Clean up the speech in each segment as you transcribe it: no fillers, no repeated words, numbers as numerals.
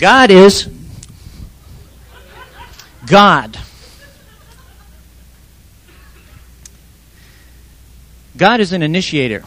God is God. God is an initiator.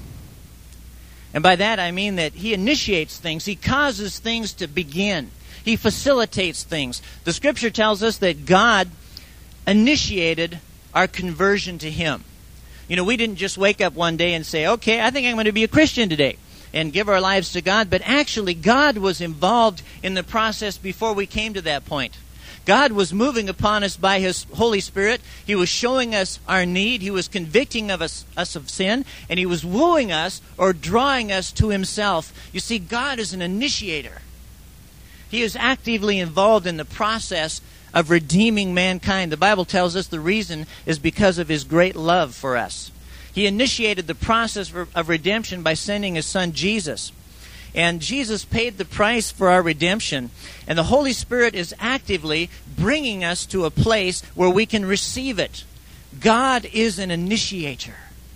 And by that I mean that He initiates things. He causes things to begin. He facilitates things. The Scripture tells us that God initiated our conversion to Him. You know, we didn't just wake up one day and say, okay, I think I'm going to be a Christian today and give our lives to God. But actually, God was involved in the process before we came to that point. God was moving upon us by His Holy Spirit. He was showing us our need. He was convicting of us of sin. And He was wooing us or drawing us to Himself. You see, God is an initiator. He is actively involved in the process of redeeming mankind. The Bible tells us the reason is because of His great love for us. He initiated the process of redemption by sending His Son Jesus. And Jesus paid the price for our redemption. And the Holy Spirit is actively bringing us to a place where we can receive it. God is an initiator.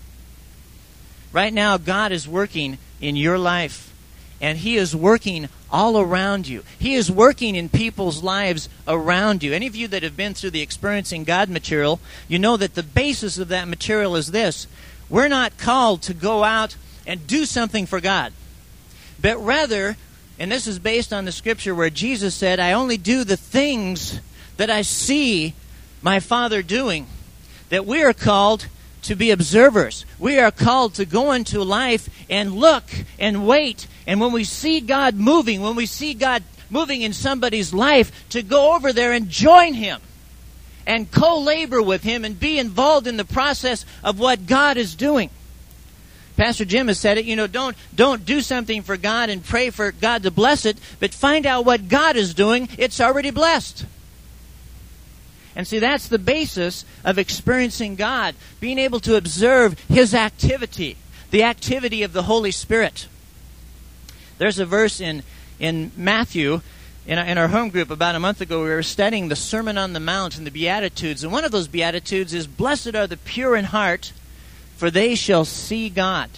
Right now, God is working in your life. And He is working all around you. He is working in people's lives around you. Any of you that have been through the Experiencing God material, you know that the basis of that material is this. We're not called to go out and do something for God. But rather, and this is based on the Scripture where Jesus said, I only do the things that I see my Father doing. That we are called to be observers. We are called to go into life and look and wait. And when we see God moving, when we see God moving in somebody's life, to go over there and join Him and co-labor with Him and be involved in the process of what God is doing. Pastor Jim has said it, you know, don't do something for God and pray for God to bless it, but find out what God is doing. It's already blessed. And see, that's the basis of experiencing God, being able to observe His activity, the activity of the Holy Spirit. There's a verse in Matthew, in our home group about a month ago, we were studying the Sermon on the Mount and the Beatitudes. And one of those Beatitudes is, blessed are the pure in heart, for they shall see God.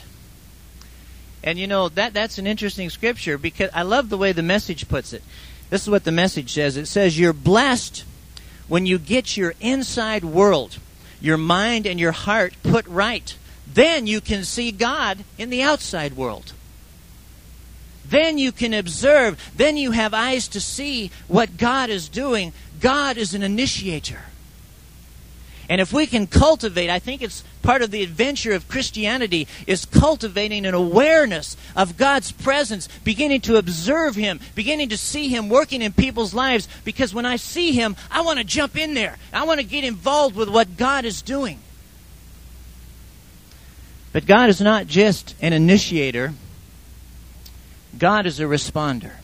And you know, that's an interesting scripture because I love the way the Message puts it. This is what the Message says. It says, you're blessed when you get your inside world, your mind and your heart put right. Then you can see God in the outside world. Then you can observe. Then you have eyes to see what God is doing. God is an initiator. And if we can cultivate, I think it's part of the adventure of Christianity, is cultivating an awareness of God's presence, beginning to observe Him, beginning to see Him working in people's lives. Because when I see Him, I want to jump in there. I want to get involved with what God is doing. But God is not just an initiator. God is a responder.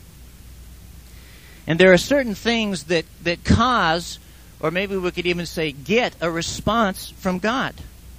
And there are certain things that cause, or maybe we could even say get, a response from God.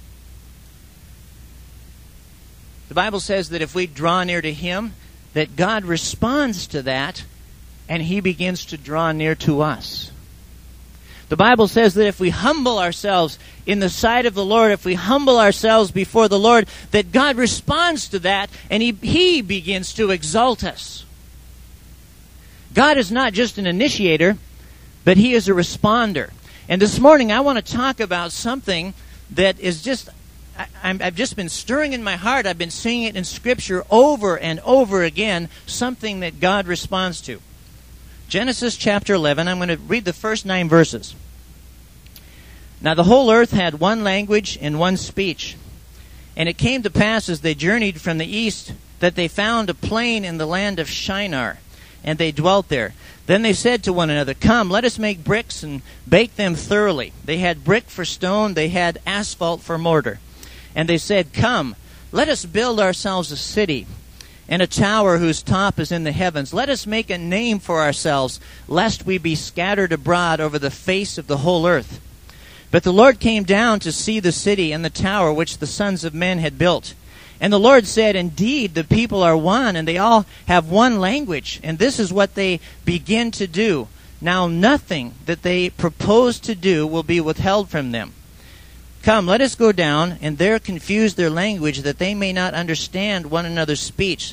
The Bible says that if we draw near to Him, that God responds to that, and He begins to draw near to us. The Bible says that if we humble ourselves in the sight of the Lord, if we humble ourselves before the Lord, that God responds to that, and He begins to exalt us. God is not just an initiator, but He is a responder. And this morning I want to talk about something that is just, I've just been stirring in my heart. I've been seeing it in Scripture over and over again, something that God responds to. Genesis chapter 11, I'm going to read the first 9 verses. Now the whole earth had one language and one speech. And it came to pass as they journeyed from the east that they found a plain in the land of Shinar, and they dwelt there. Then they said to one another, come, let us make bricks and bake them thoroughly. They had brick for stone, they had asphalt for mortar. And they said, come, let us build ourselves a city, and a tower whose top is in the heavens. Let us make a name for ourselves, lest we be scattered abroad over the face of the whole earth. But the Lord came down to see the city and the tower which the sons of men had built. And the Lord said, indeed, the people are one, and they all have one language, and this is what they begin to do. Now nothing that they propose to do will be withheld from them. Come, let us go down, and there confuse their language, that they may not understand one another's speech.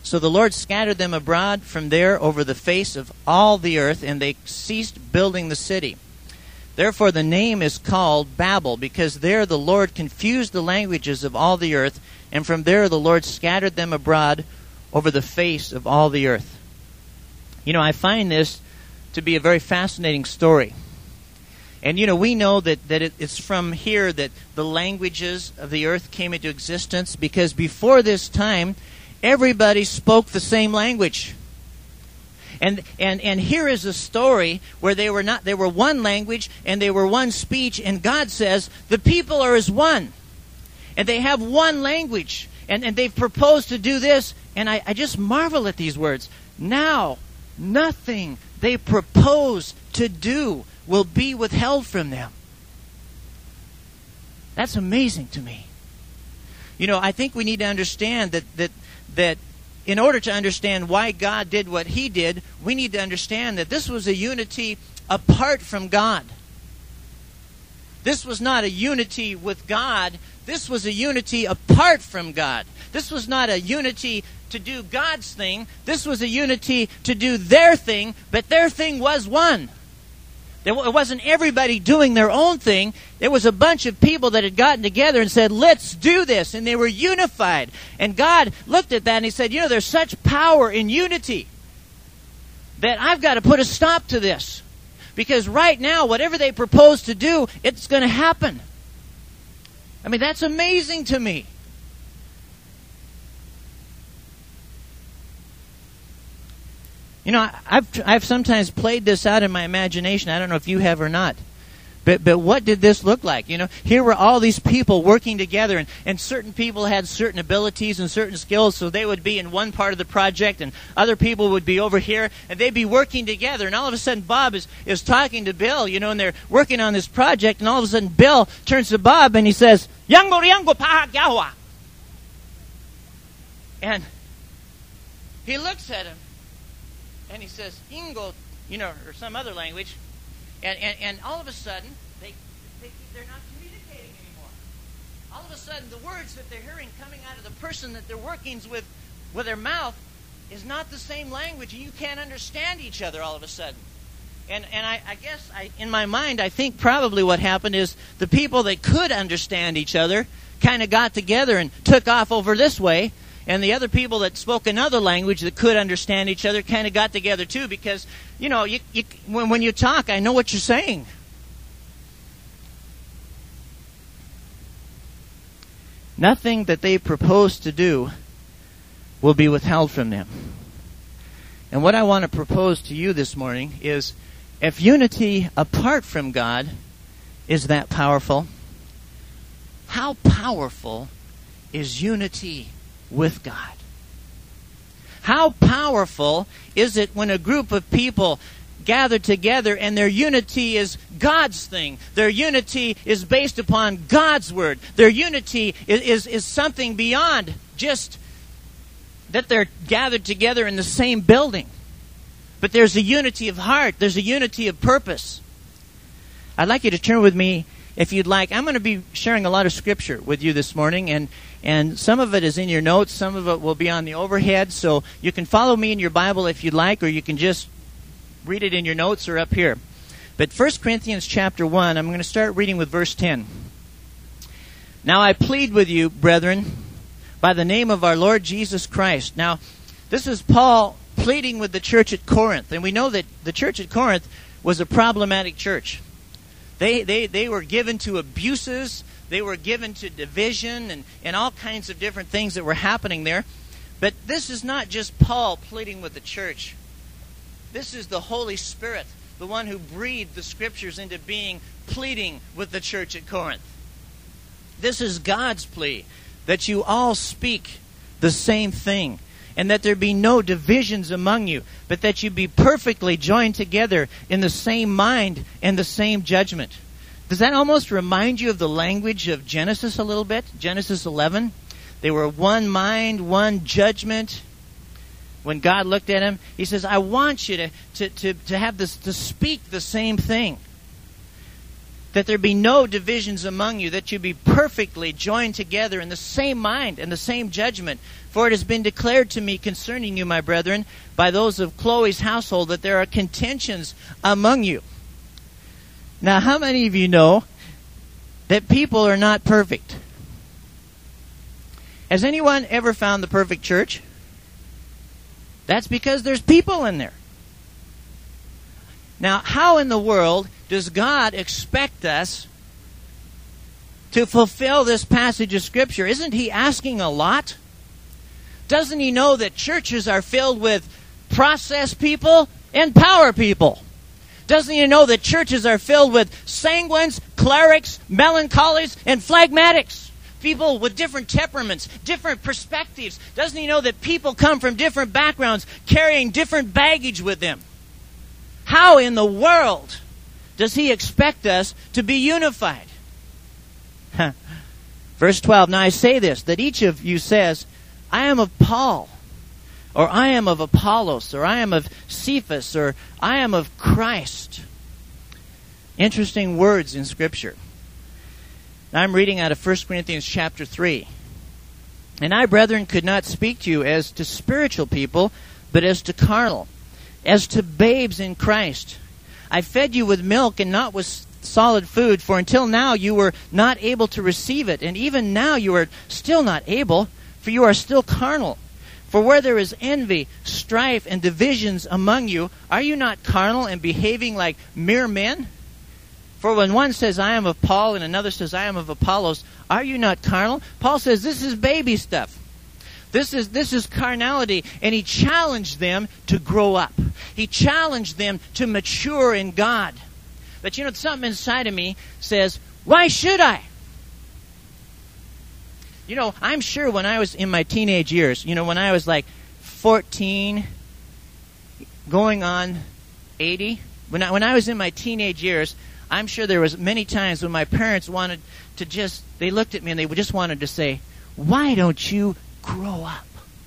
So the Lord scattered them abroad from there over the face of all the earth, and they ceased building the city. Therefore the name is called Babel, because there the Lord confused the languages of all the earth, and from there the Lord scattered them abroad over the face of all the earth. You know, I find this to be a very fascinating story. And, you know, we know that it's from here that the languages of the earth came into existence, because before this time, everybody spoke the same language. And here is a story where they were one language and they were one speech, and God says the people are as one. And they have one language. And they've proposed to do this, and I just marvel at these words. Now, nothing they propose to do will be withheld from them. That's amazing to me. You know, I think we need to understand that in order to understand why God did what He did, we need to understand that this was a unity apart from God. This was not a unity with God. This was a unity apart from God. This was not a unity to do God's thing. This was a unity to do their thing, but their thing was one. It wasn't everybody doing their own thing. There was a bunch of people that had gotten together and said, let's do this. And they were unified. And God looked at that and He said, you know, there's such power in unity that I've got to put a stop to this. Because right now, whatever they propose to do, it's going to happen. I mean, that's amazing to me. You know, I've sometimes played this out in my imagination. I don't know if you have or not. But what did this look like? You know, here were all these people working together, and certain people had certain abilities and certain skills, so they would be in one part of the project, and other people would be over here, and they'd be working together. And all of a sudden, Bob is talking to Bill, you know, and they're working on this project, and all of a sudden, Bill turns to Bob, and he says, Yango Riango Pahagawa. And he looks at him, and he says, Ingo, you know, or some other language. And all of a sudden, they're not communicating anymore. All of a sudden, the words that they're hearing coming out of the person that they're working with their mouth is not the same language, and you can't understand each other all of a sudden. And I guess in my mind, I think probably what happened is the people that could understand each other kind of got together and took off over this way. And the other people that spoke another language that could understand each other kind of got together too, because, you know, when you talk, I know what you're saying. Nothing that they propose to do will be withheld from them. And what I want to propose to you this morning is, if unity apart from God is that powerful, how powerful is unity with God? How powerful is it when a group of people gather together and their unity is God's thing? Their unity is based upon God's word. Their unity is something beyond just that they're gathered together in the same building. But there's a unity of heart. There's a unity of purpose. I'd like you to turn with me, if you'd like. I'm going to be sharing a lot of scripture with you this morning, and some of it is in your notes, some of it will be on the overhead, so you can follow me in your Bible if you'd like, or you can just read it in your notes or up here. But 1 Corinthians chapter 1, I'm going to start reading with verse 10. Now I plead with you, brethren, by the name of our Lord Jesus Christ. Now, this is Paul pleading with the church at Corinth, and we know that the church at Corinth was a problematic church. They were given to abuses. They were given to division and all kinds of different things that were happening there. But this is not just Paul pleading with the church. This is the Holy Spirit, the one who breathed the Scriptures into being, pleading with the church at Corinth. This is God's plea, that you all speak the same thing, and that there be no divisions among you, but that you be perfectly joined together in the same mind and the same judgment. Does that almost remind you of the language of Genesis a little bit? Genesis 11. They were one mind, one judgment. When God looked at him, He says, I want you to have this, to speak the same thing. that there be no divisions among you, that you be perfectly joined together in the same mind and the same judgment. For it has been declared to me concerning you, my brethren, by those of Chloe's household, that there are contentions among you. Now, how many of you know that people are not perfect? Has anyone ever found the perfect church? That's because there's people in there. Now, how in the world does God expect us to fulfill this passage of Scripture? Isn't He asking a lot? Doesn't He know that churches are filled with process people and power people? Doesn't He know that churches are filled with sanguines, clerics, melancholies, and phlegmatics? People with different temperaments, different perspectives. Doesn't He know that people come from different backgrounds, carrying different baggage with them? How in the world does He expect us to be unified? Verse 12, now I say this, that each of you says, I am of Paul, or I am of Apollos, or I am of Cephas, or I am of Christ. Interesting words in Scripture. Now I'm reading out of 1 Corinthians chapter 3. And I, brethren, could not speak to you as to spiritual people, but as to carnal, as to babes in Christ. I fed you with milk and not with solid food, for until now you were not able to receive it, and even now you are still not able, for you are still carnal. For where there is envy, strife, and divisions among you, are you not carnal and behaving like mere men? For when one says, I am of Paul, and another says, I am of Apollos, are you not carnal? Paul says, this is baby stuff. This is carnality. And he challenged them to grow up. He challenged them to mature in God. But you know, something inside of me says, why should I? You know, I'm sure when I was in my teenage years, you know, when I was like 14, going on 80, when I was in my teenage years, I'm sure there was many times when my parents wanted to they looked at me and they just wanted to say, why don't you grow up?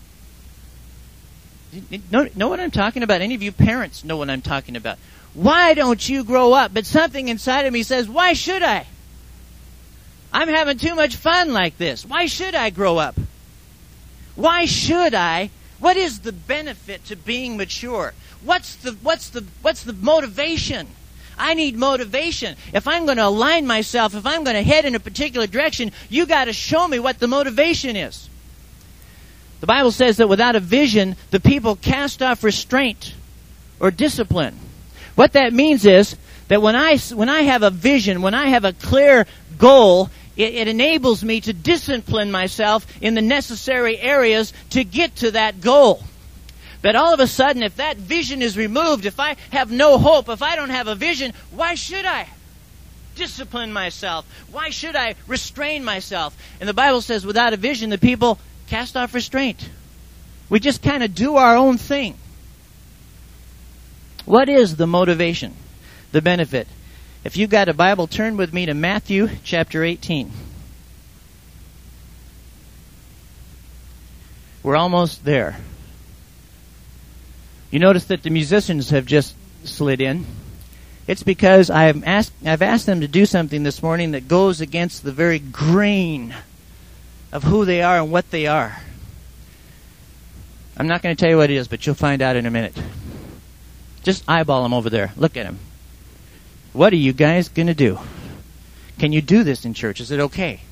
Know what I'm talking about? Any of you parents know what I'm talking about. Why don't you grow up? But something inside of me says, why should I? I'm having too much fun like this. Why should I grow up? Why should I? What is the benefit to being mature? What's the motivation? I need motivation. If I'm going to align myself, if I'm going to head in a particular direction, you got to show me what the motivation is. The Bible says that without a vision, the people cast off restraint or discipline. What that means is that when I have a vision, when I have a clear goal, it enables me to discipline myself in the necessary areas to get to that goal. But all of a sudden, if that vision is removed, if I have no hope, if I don't have a vision, why should I discipline myself? Why should I restrain myself? And the Bible says without a vision, the people cast off restraint. We just kind of do our own thing. What is the motivation, the benefit? If you've got a Bible, turn with me to Matthew chapter 18. We're almost there. You notice that the musicians have just slid in. It's because I've asked them to do something this morning that goes against the very grain of who they are and what they are. I'm not going to tell you what it is, but you'll find out in a minute. Just eyeball them over there. Look at them. What are you guys going to do? Can you do this in church? Is it okay?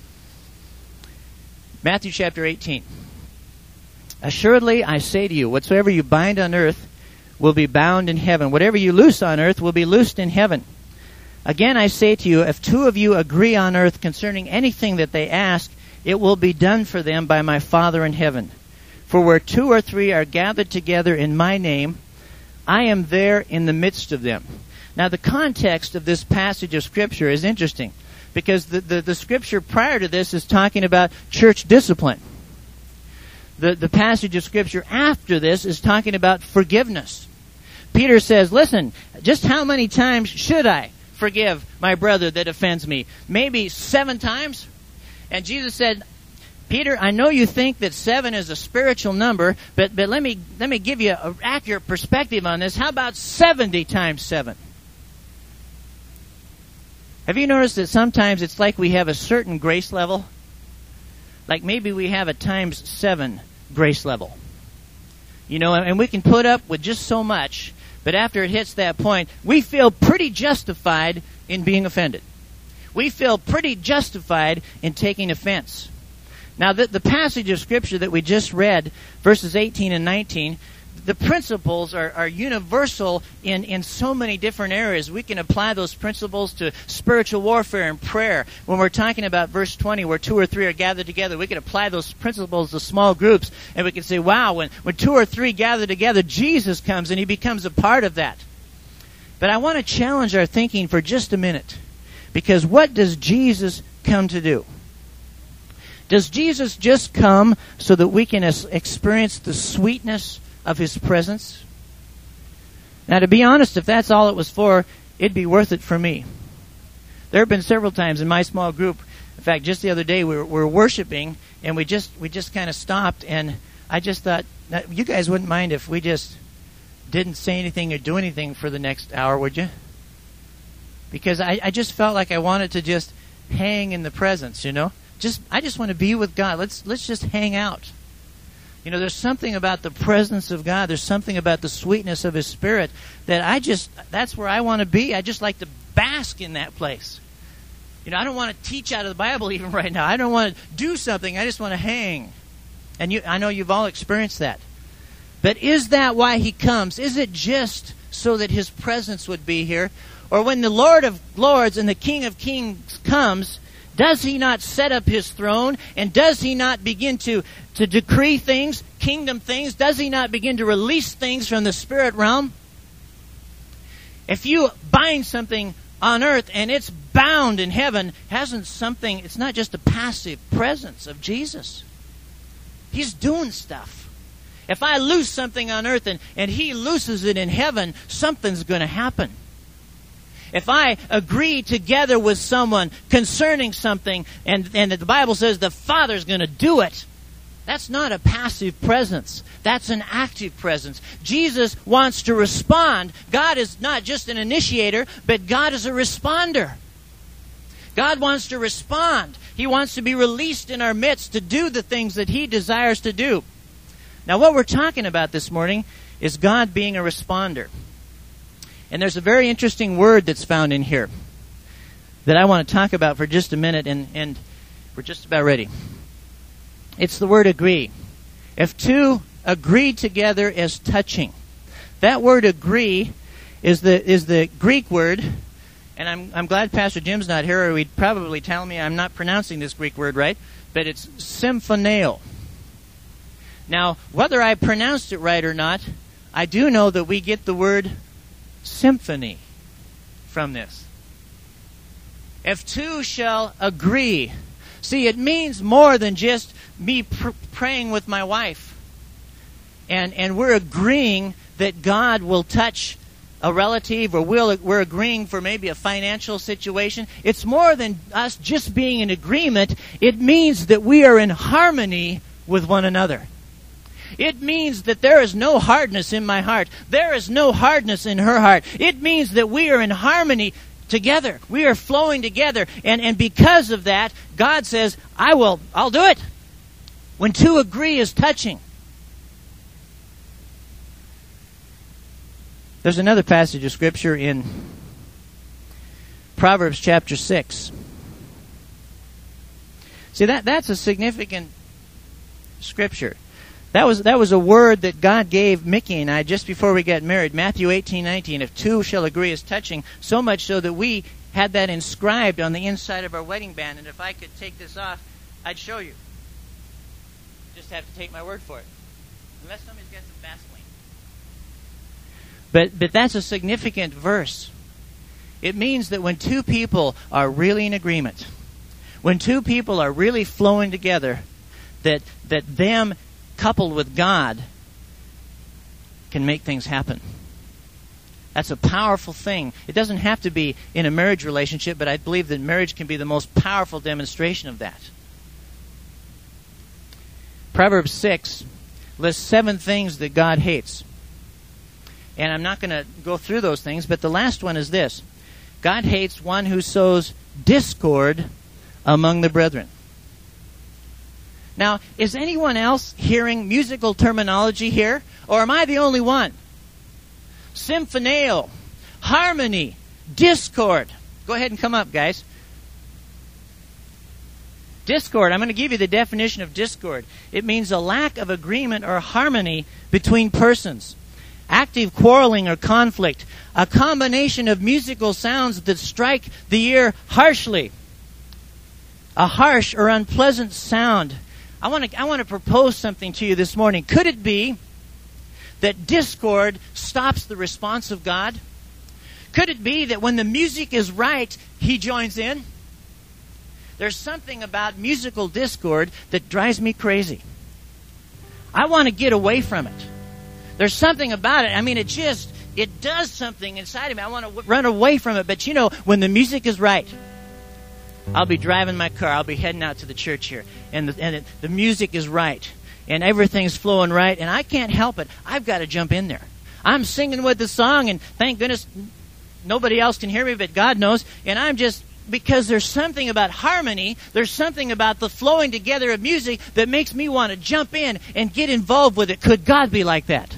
Matthew chapter 18. Assuredly, I say to you, whatsoever you bind on earth will be bound in heaven. Whatever you loose on earth will be loosed in heaven. Again, I say to you, if two of you agree on earth concerning anything that they ask, it will be done for them by my Father in heaven. For where 2 or 3 are gathered together in my name, I am there in the midst of them. Now, the context of this passage of Scripture is interesting, because the Scripture prior to this is talking about church discipline. The passage of Scripture after this is talking about forgiveness. Peter says, listen, just how many times should I forgive my brother that offends me? Maybe 7 times? And Jesus said, Peter, I know you think that 7 is a spiritual number, but let me give you an accurate perspective on this. How about 70 times 7? Have you noticed that sometimes it's like we have a certain grace level? Like maybe we have a times 7 grace level. You know, and we can put up with just so much, but after it hits that point, we feel pretty justified in being offended. We feel pretty justified in taking offense. Now, the passage of Scripture that we just read, verses 18 and 19, the principles are universal in so many different areas. We can apply those principles to spiritual warfare and prayer. When we're talking about verse 20, where 2 or 3 are gathered together, we can apply those principles to small groups, and we can say, wow, when 2 or 3 gather together, Jesus comes and he becomes a part of that. But I want to challenge our thinking for just a minute, because what does Jesus come to do? Does Jesus just come so that we can experience the sweetness of his presence? Now, to be honest, if that's all it was for, it'd be worth it for me. There have been several times in my small group, in fact, just the other day we were worshiping, and we just kind of stopped, and I just thought, you guys wouldn't mind if we just didn't say anything or do anything for the next hour, would you? Because I just felt like I wanted to just hang in the presence, you know? I just want to be with God. Let's just hang out. You know, there's something about the presence of God. There's something about the sweetness of his Spirit that that's where I want to be. I just like to bask in that place. You know, I don't want to teach out of the Bible even right now. I don't want to do something. I just want to hang. And I know you've all experienced that. But is that why he comes? Is it just so that his presence would be here? Or when the Lord of Lords and the King of Kings comes, does he not set up his throne? And does he not begin to decree things, kingdom things? Does he not begin to release things from the spirit realm? If you bind something on earth and it's bound in heaven, it's not just a passive presence of Jesus. He's doing stuff. If I loose something on earth and he looses it in heaven, something's going to happen. If I agree together with someone concerning something, and the Bible says the Father's going to do it, that's not a passive presence. That's an active presence. Jesus wants to respond. God is not just an initiator, but God is a responder. God wants to respond. He wants to be released in our midst to do the things that he desires to do. Now, what we're talking about this morning is God being a responder. And there's a very interesting word that's found in here that I want to talk about for just a minute, and we're just about ready. It's the word agree. If 2 agree together as touching. That word agree is the Greek word, and I'm glad Pastor Jim's not here, or he'd probably tell me I'm not pronouncing this Greek word right, but it's symphoneo. Now, whether I pronounced it right or not, I do know that we get the word symphony from this. If 2 shall agree. See, it means more than just me praying with my wife. And we're agreeing that God will touch a relative, or we're agreeing for maybe a financial situation. It's more than us just being in agreement. It means that we are in harmony with one another. It means that there is no hardness in my heart. There is no hardness in her heart. It means that we are in harmony together. We are flowing together. And because of that, God says, I'll do it. When 2 agree is touching. There's another passage of Scripture in Proverbs chapter 6. See, that's a significant Scripture. That was a word that God gave Mickey and I just before we got married. Matthew 18:19. If 2 shall agree as touching, so much so that we had that inscribed on the inside of our wedding band. And if I could take this off, I'd show you. Just have to take my word for it. Unless somebody's got some Vaseline. But that's a significant verse. It means that when 2 people are really in agreement, when 2 people are really flowing together, that them coupled with God can make things happen. That's a powerful thing. It doesn't have to be in a marriage relationship, but I believe that marriage can be the most powerful demonstration of that. Proverbs 6 lists 7 things that God hates. And I'm not going to go through those things, but the last one is this. God hates one who sows discord among the brethren. Now, is anyone else hearing musical terminology here? Or am I the only one? Symphoneo, harmony, discord. Go ahead and come up, guys. Discord, I'm going to give you the definition of discord. It means a lack of agreement or harmony between persons. Active quarreling or conflict. A combination of musical sounds that strike the ear harshly. A harsh or unpleasant sound. I want to propose something to you this morning. Could it be that discord stops the response of God? Could it be that when the music is right, He joins in? There's something about musical discord that drives me crazy. I want to get away from it. There's something about it. I mean, it does something inside of me. I want to run away from it. But you know, when the music is right, I'll be driving my car. I'll be heading out to the church here. And the music is right. And everything's flowing right. And I can't help it. I've got to jump in there. I'm singing with the song. And thank goodness nobody else can hear me, but God knows. And I'm just, because there's something about harmony. There's something about the flowing together of music that makes me want to jump in and get involved with it. Could God be like that?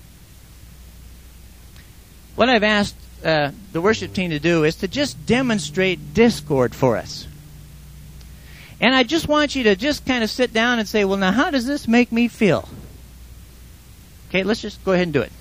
What I've asked the worship team to do is to just demonstrate discord for us. And I just want you to just kind of sit down and say, well, now how does this make me feel? Okay, let's just go ahead and do it.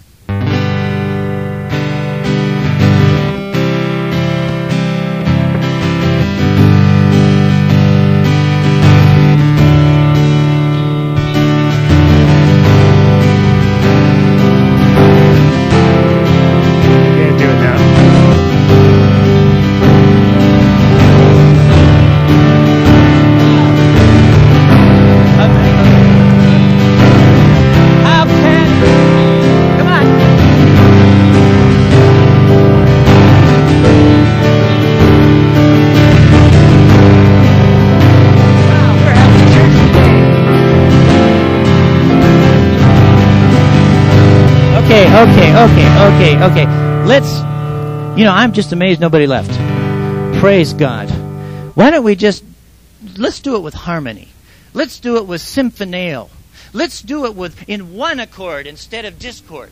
Okay. I'm just amazed nobody left. Praise God. Why don't we let's do it with harmony. Let's do it with symphoneo. Let's do it in one accord instead of discord.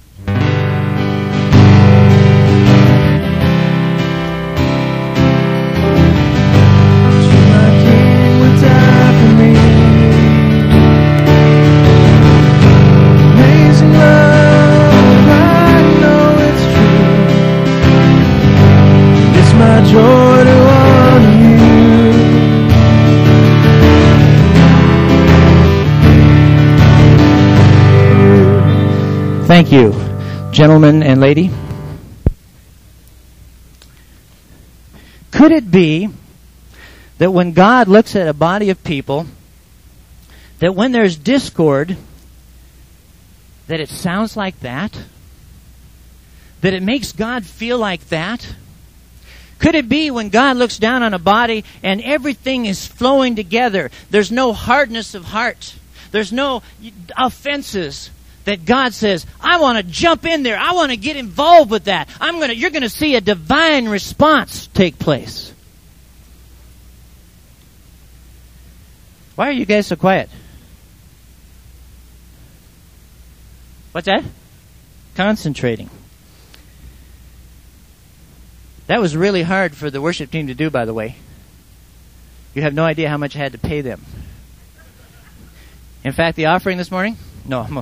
Thank you, gentlemen and lady. Could it be that when God looks at a body of people, that when there's discord, that it sounds like that? That it makes God feel like that? Could it be when God looks down on a body and everything is flowing together, there's no hardness of heart, there's no offenses, that God says, I want to jump in there. I want to get involved with that. You're going to see a divine response take place. Why are you guys so quiet? What's that? Concentrating. That was really hard for the worship team to do, by the way. You have no idea how much I had to pay them. In fact, the offering this morning? No,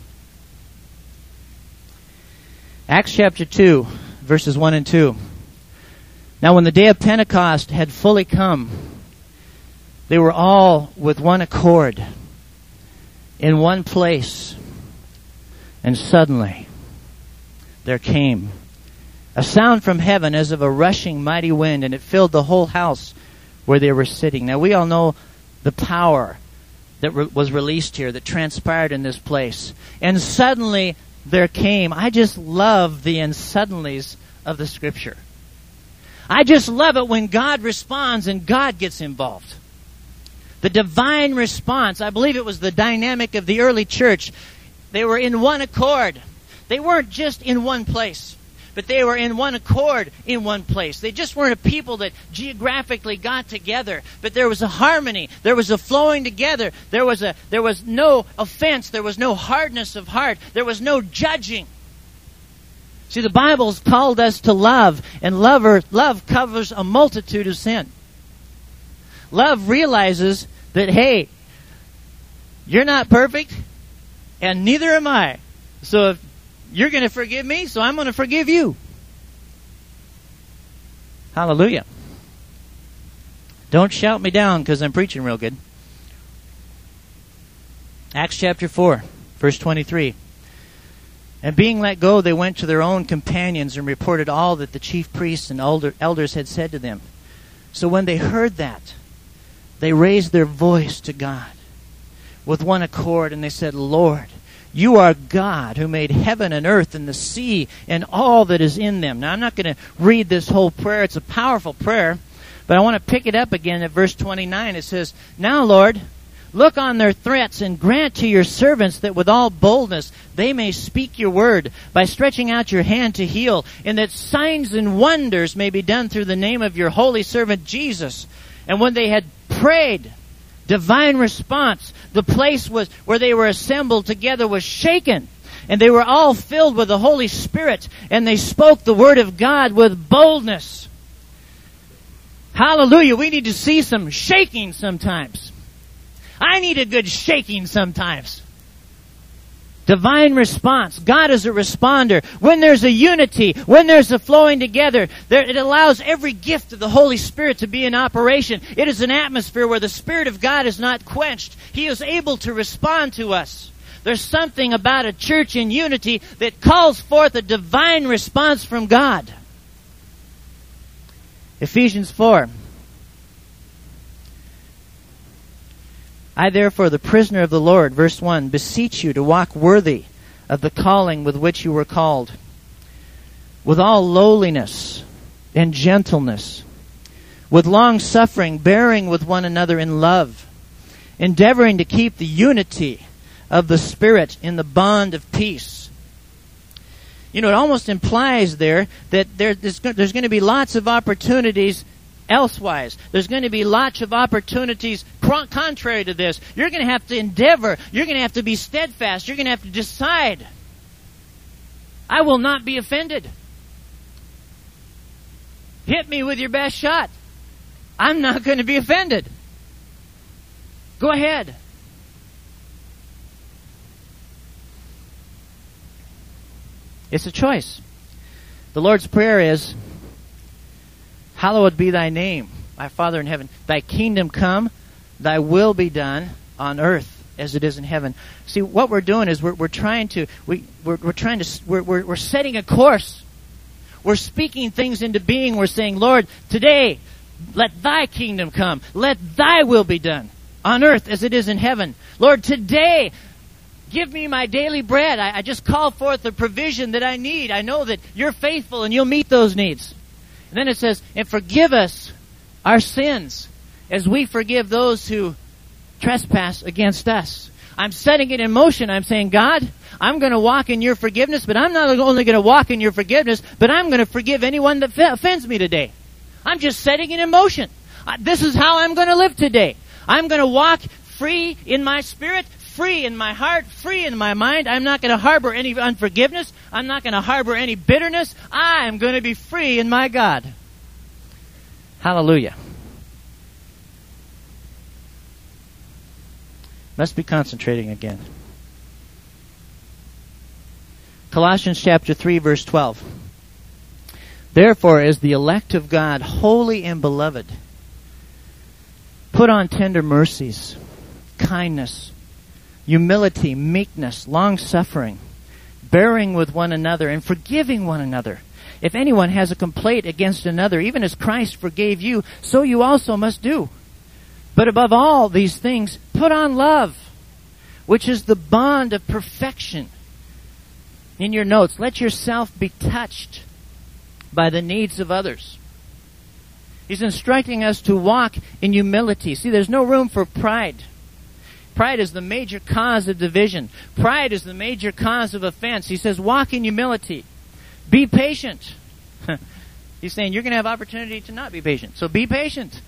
Acts chapter 2, verses 1 and 2. Now when the day of Pentecost had fully come, they were all with one accord in one place. And suddenly there came a sound from heaven as of a rushing mighty wind, and it filled the whole house where they were sitting. Now we all know the power that was released here, that transpired in this place. And suddenly there came. I just love the and suddenlies of the Scripture. I just love it when God responds and God gets involved. The divine response, I believe it was the dynamic of the early church. They were in one accord. They weren't just in one place. but they were in one accord in one place. They just weren't a people that geographically got together, but there was a harmony. There was a flowing together. There was no offense. There was no hardness of heart. There was no judging. See, the Bible's called us to love, and love covers a multitude of sin. Love realizes that, hey, you're not perfect, and neither am I. So if you're going to forgive me, so I'm going to forgive you. Hallelujah. Don't shout me down because I'm preaching real good. Acts chapter 4, verse 23. And being let go, they went to their own companions and reported all that the chief priests and elders had said to them. So when they heard that, they raised their voice to God with one accord, and they said, Lord, you are God who made heaven and earth and the sea and all that is in them. Now, I'm not going to read this whole prayer. It's a powerful prayer, but I want to pick it up again at verse 29. It says, Now, Lord, look on their threats and grant to your servants that with all boldness they may speak your word by stretching out your hand to heal, and that signs and wonders may be done through the name of your holy servant Jesus. And when they had prayed, divine response, the place was where they were assembled together was shaken, and they were all filled with the Holy Spirit, and they spoke the word of God with boldness. Hallelujah. We need to see some shaking sometimes. I need a good shaking sometimes. Divine response. God is a responder. When there's a unity, when there's a flowing together, it allows every gift of the Holy Spirit to be in operation. It is an atmosphere where the Spirit of God is not quenched. He is able to respond to us. There's something about a church in unity that calls forth a divine response from God. Ephesians 4. I therefore, the prisoner of the Lord, verse 1, beseech you to walk worthy of the calling with which you were called, with all lowliness and gentleness, with long suffering, bearing with one another in love, endeavoring to keep the unity of the Spirit in the bond of peace. You know, it almost implies there that there's going to be lots of opportunities elsewise. There's going to be lots of opportunities contrary to this. You're going to have to endeavor. You're going to have to be steadfast. You're going to have to decide. I will not be offended. Hit me with your best shot. I'm not going to be offended. Go ahead. It's a choice. The Lord's Prayer is, hallowed be thy name, my Father in heaven. Thy kingdom come, thy will be done on earth as it is in heaven. See, what we're doing is we're setting a course. We're speaking things into being. We're saying, Lord, today, let thy kingdom come. Let thy will be done on earth as it is in heaven. Lord, today, give me my daily bread. I just call forth the provision that I need. I know that you're faithful and you'll meet those needs. And then it says, and forgive us our sins as we forgive those who trespass against us. I'm setting it in motion. I'm saying, God, I'm going to walk in your forgiveness, but I'm not only going to walk in your forgiveness, but I'm going to forgive anyone that offends me today. I'm just setting it in motion. This is how I'm going to live today. I'm going to walk free in my spirit, free in my heart, free in my mind. I'm not going to harbor any unforgiveness. I'm not going to harbor any bitterness. I am going to be free in my God. Hallelujah. Must be concentrating again. Colossians chapter 3, verse 12. Therefore, as the elect of God, holy and beloved, put on tender mercies, kindness, humility, meekness, long-suffering, bearing with one another, and forgiving one another. If anyone has a complaint against another, even as Christ forgave you, so you also must do. But above all these things, put on love, which is the bond of perfection. In your notes, let yourself be touched by the needs of others. He's instructing us to walk in humility. See, there's no room for pride. Pride is the major cause of division. Pride is the major cause of offense. He says, walk in humility. Be patient. He's saying you're going to have opportunity to not be patient. So be patient.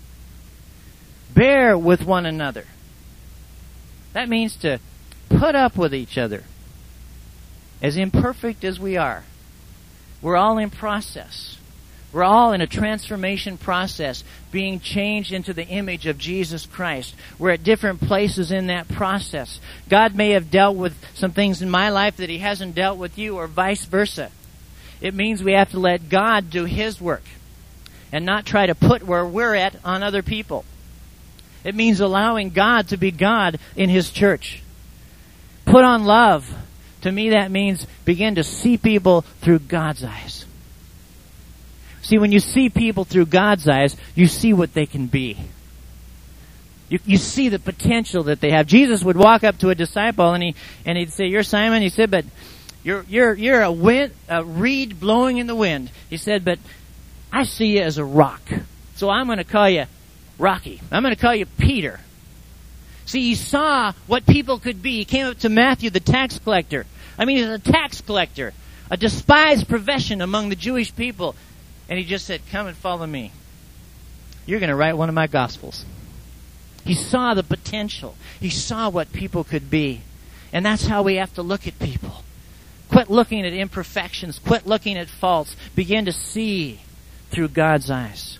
Bear with one another. That means to put up with each other. As imperfect as we are, we're all in process. We're all in a transformation process, being changed into the image of Jesus Christ. We're at different places in that process. God may have dealt with some things in my life that He hasn't dealt with you, or vice versa. It means we have to let God do His work and not try to put where we're at on other people. It means allowing God to be God in His church. Put on love. To me, that means begin to see people through God's eyes. See, when you see people through God's eyes, you see what they can be. You see the potential that they have. Jesus would walk up to a disciple and he'd say, "You're Simon." He said, "But you're a reed blowing in the wind." He said, "But I see you as a rock. So I'm going to call you Rocky. I'm going to call you Peter." See, he saw what people could be. He came up to Matthew, the tax collector. I mean, he's a tax collector, a despised profession among the Jewish people. And he just said, "Come and follow me. You're going to write one of my Gospels." He saw the potential. He saw what people could be. And that's how we have to look at people. Quit looking at imperfections. Quit looking at faults. Begin to see through God's eyes.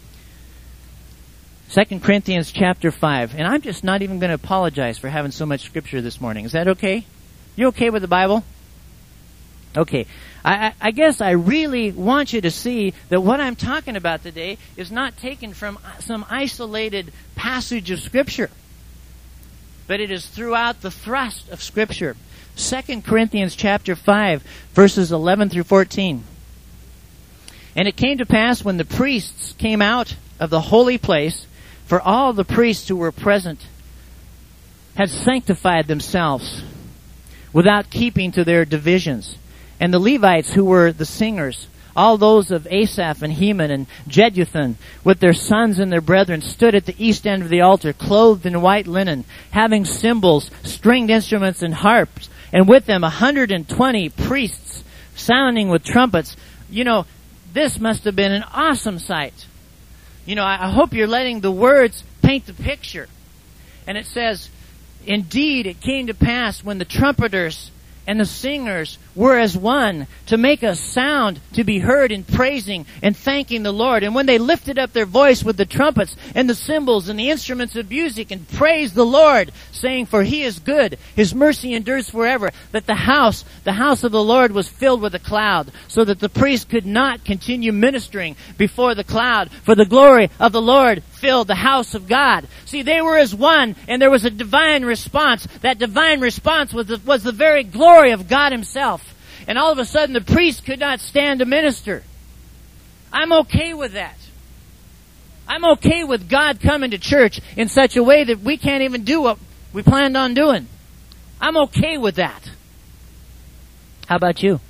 2 Corinthians chapter 5. And I'm just not even going to apologize for having so much scripture this morning. Is that okay? You okay with the Bible? Okay. I guess I really want you to see that what I'm talking about today is not taken from some isolated passage of Scripture, but it is throughout the thrust of Scripture. 2 Corinthians chapter 5, verses 11 through 14. "And it came to pass when the priests came out of the holy place, for all the priests who were present had sanctified themselves without keeping to their divisions. And the Levites, who were the singers, all those of Asaph and Heman and Jeduthun, with their sons and their brethren, stood at the east end of the altar, clothed in white linen, having cymbals, stringed instruments, and harps, and with them 120 priests, sounding with trumpets." You know, this must have been an awesome sight. You know, I hope you're letting the words paint the picture. And it says, "Indeed, it came to pass when the trumpeters and the singers were as one, to make a sound to be heard in praising and thanking the Lord. And when they lifted up their voice with the trumpets and the cymbals and the instruments of music, and praised the Lord, saying, For He is good, His mercy endures forever, that the house of the Lord was filled with a cloud, so that the priest could not continue ministering before the cloud, for the glory of the Lord filled the house of God." See, they were as one, and there was a divine response. That divine response was the very glory of God Himself. And all of a sudden, the priest could not stand to minister. I'm okay with that. I'm okay with God coming to church in such a way that we can't even do what we planned on doing. I'm okay with that. How about you?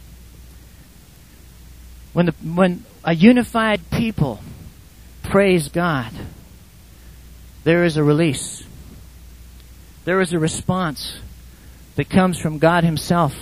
When a unified people praise God, there is a release. There is a response that comes from God Himself.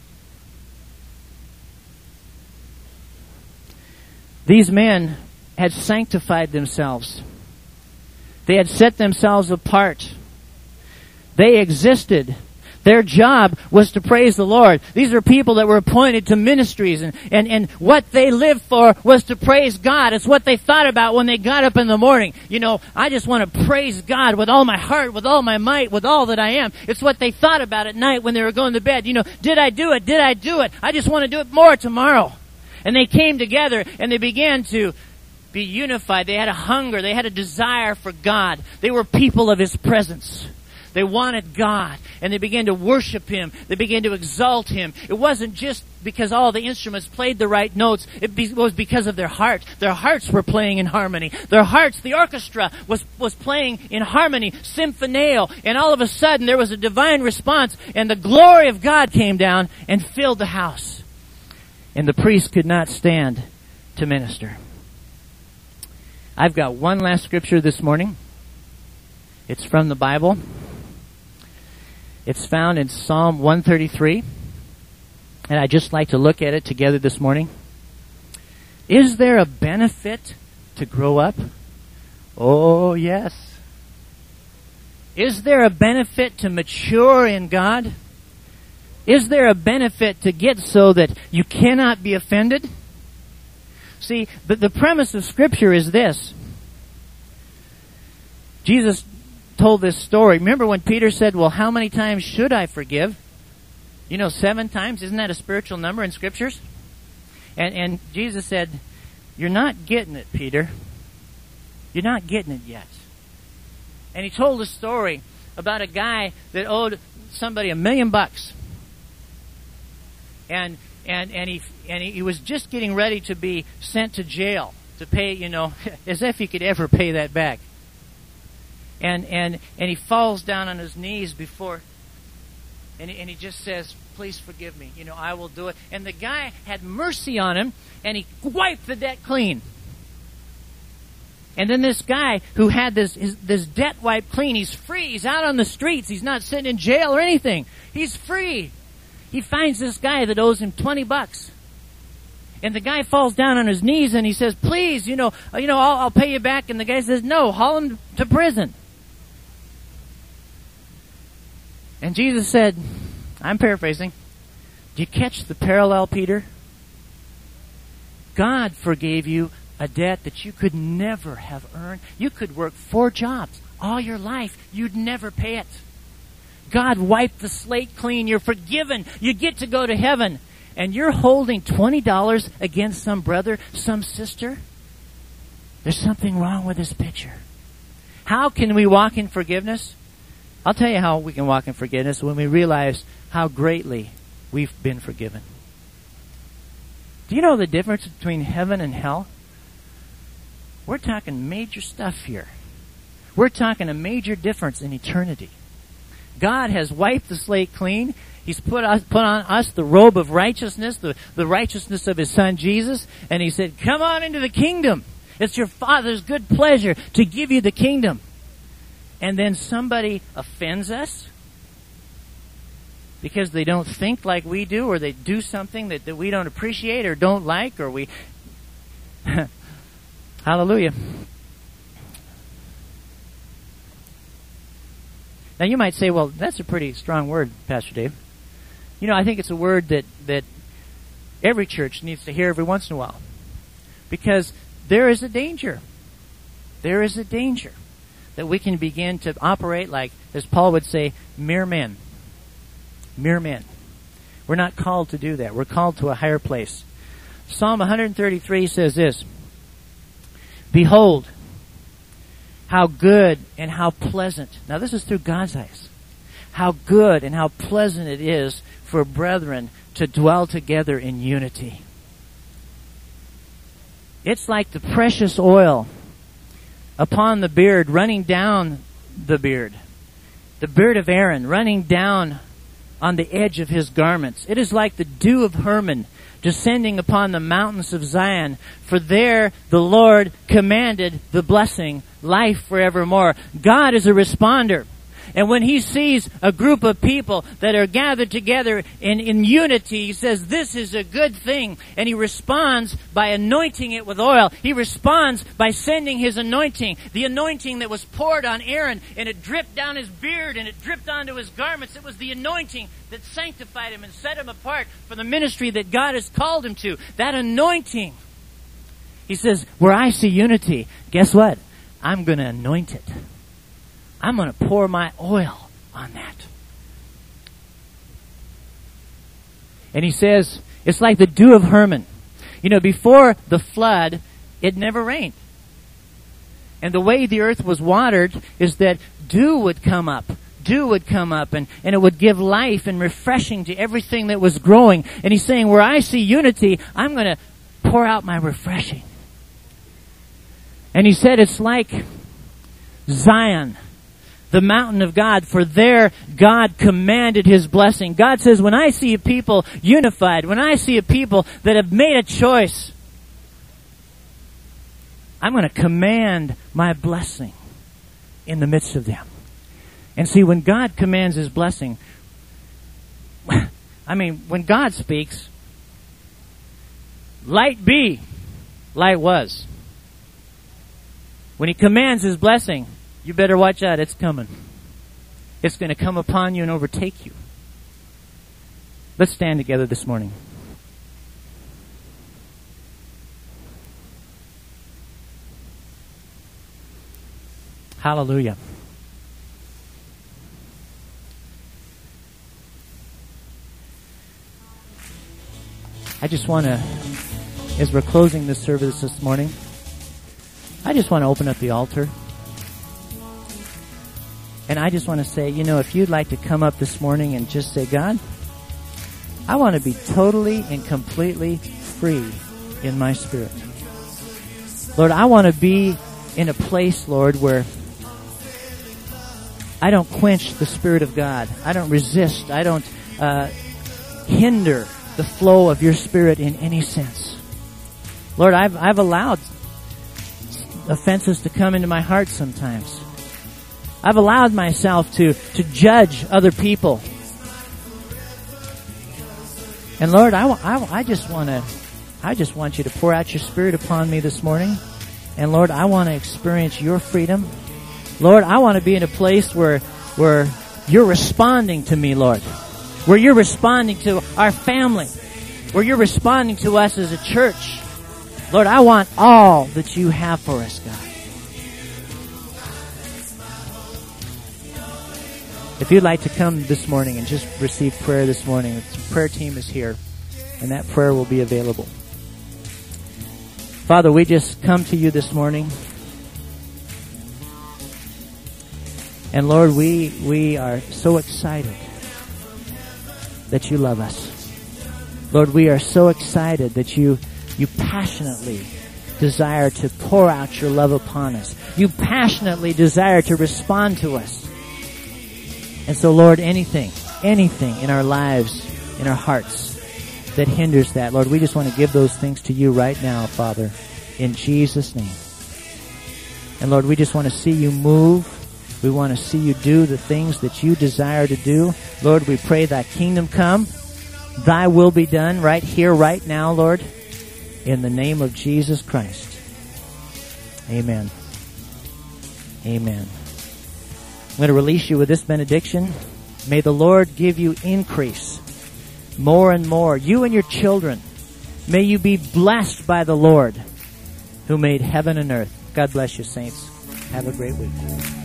These men had sanctified themselves. They had set themselves apart. They existed. Their job was to praise the Lord. These are people that were appointed to ministries, and what they lived for was to praise God. It's what they thought about when they got up in the morning. You know, I just want to praise God with all my heart, with all my might, with all that I am. It's what they thought about at night when they were going to bed. You know, did I do it? Did I do it? I just want to do it more tomorrow. And they came together and they began to be unified. They had a hunger. They had a desire for God. They were people of His presence. They wanted God, and they began to worship Him. They began to exalt Him. It wasn't just because all the instruments played the right notes. It was because of their heart. Their hearts were playing in harmony. Their hearts, the orchestra, was playing in harmony, symphoneo. And all of a sudden, there was a divine response, and the glory of God came down and filled the house. And the priest could not stand to minister. I've got one last scripture this morning. It's from the Bible. It's found in Psalm 133. And I'd just like to look at it together this morning. Is there a benefit to grow up? Oh, yes. Is there a benefit to mature in God? Is there a benefit to get so that you cannot be offended? See, the premise of Scripture is this. Jesus told this story. Remember when Peter said, well, how many times should I forgive? 7 times. Isn't that a spiritual number in Scriptures? And Jesus said, you're not getting it, Peter. You're not getting it yet. And he told a story about a guy that owed somebody $1 million. And he was just getting ready to be sent to jail to pay, as if he could ever pay that back. And he falls down on his knees before, and he just says, please forgive me. I will do it. And the guy had mercy on him, and he wiped the debt clean. And then this guy who had this debt wiped clean, he's free. He's out on the streets. He's not sitting in jail or anything. He's free. He finds this guy that owes him $20. And the guy falls down on his knees and he says, please, I'll pay you back. And the guy says, no, haul him to prison. And Jesus said, I'm paraphrasing, do you catch the parallel, Peter? God forgave you a debt that you could never have earned. You could work 4 jobs all your life. You'd never pay it. God wiped the slate clean. You're forgiven. You get to go to heaven. And you're holding $20 against some brother, some sister. There's something wrong with this picture. How can we walk in forgiveness? I'll tell you how we can walk in forgiveness when we realize how greatly we've been forgiven. Do you know the difference between heaven and hell? We're talking major stuff here. We're talking a major difference in eternity. God has wiped the slate clean. He's put on us the robe of righteousness, the righteousness of His Son Jesus. And He said, come on into the kingdom. It's your Father's good pleasure to give you the kingdom. And then somebody offends us because they don't think like we do, or they do something that we don't appreciate or don't like, or we... Hallelujah. Now you might say, well, that's a pretty strong word, Pastor Dave. I think it's a word that every church needs to hear every once in a while. Because there is a danger. There is a danger that we can begin to operate like, as Paul would say, mere men. Mere men. We're not called to do that. We're called to a higher place. Psalm 133 says this, behold, how good and how pleasant. Now this is through God's eyes. How good and how pleasant it is for brethren to dwell together in unity. It's like the precious oil upon the beard, running down the beard of Aaron, running down on the edge of his garments. It is like the dew of Hermon descending upon the mountains of Zion. For there the Lord commanded the blessing, life forevermore. God is a responder. And when He sees a group of people that are gathered together in unity, He says, this is a good thing. And He responds by anointing it with oil. He responds by sending His anointing. The anointing that was poured on Aaron, and it dripped down his beard, and it dripped onto his garments. It was the anointing that sanctified him and set him apart for the ministry that God has called him to. That anointing. He says, where I see unity, guess what? I'm going to anoint it. I'm going to pour my oil on that. And He says, it's like the dew of Hermon. Before the flood, it never rained. And the way the earth was watered is that dew would come up. Dew would come up and it would give life and refreshing to everything that was growing. And He's saying, where I see unity, I'm going to pour out my refreshing. And He said, it's like Zion, the mountain of God, for there God commanded His blessing. God says, when I see a people unified, when I see a people that have made a choice, I'm going to command my blessing in the midst of them. And see, when God commands His blessing, I mean, when God speaks, light be, light was. When He commands His blessing, you better watch out, it's coming. It's going to come upon you and overtake you. Let's stand together this morning. Hallelujah. I just want to, as we're closing this service this morning, I just want to open up the altar. And I just want to say, if you'd like to come up this morning and just say, God, I want to be totally and completely free in my spirit. Lord, I want to be in a place, Lord, where I don't quench the Spirit of God. I don't resist. I don't hinder the flow of your Spirit in any sense. Lord, I've allowed offenses to come into my heart sometimes. I've allowed myself to judge other people. And Lord, I just want you to pour out your Spirit upon me this morning. And Lord, I want to experience your freedom. Lord, I want to be in a place where you're responding to me, Lord. Where you're responding to our family. Where you're responding to us as a church. Lord, I want all that you have for us, God. If you'd like to come this morning and just receive prayer this morning, the prayer team is here, and that prayer will be available. Father, we just come to you this morning. And Lord, we are so excited that you love us. Lord, we are so excited that you passionately desire to pour out your love upon us. You passionately desire to respond to us. And so, Lord, anything in our lives, in our hearts that hinders that, Lord, we just want to give those things to you right now, Father, in Jesus' name. And Lord, we just want to see you move. We want to see you do the things that you desire to do. Lord, we pray thy kingdom come. Thy will be done right here, right now, Lord, in the name of Jesus Christ. Amen. Amen. I'm going to release you with this benediction. May the Lord give you increase more and more. You and your children, may you be blessed by the Lord who made heaven and earth. God bless you, saints. Have a great week.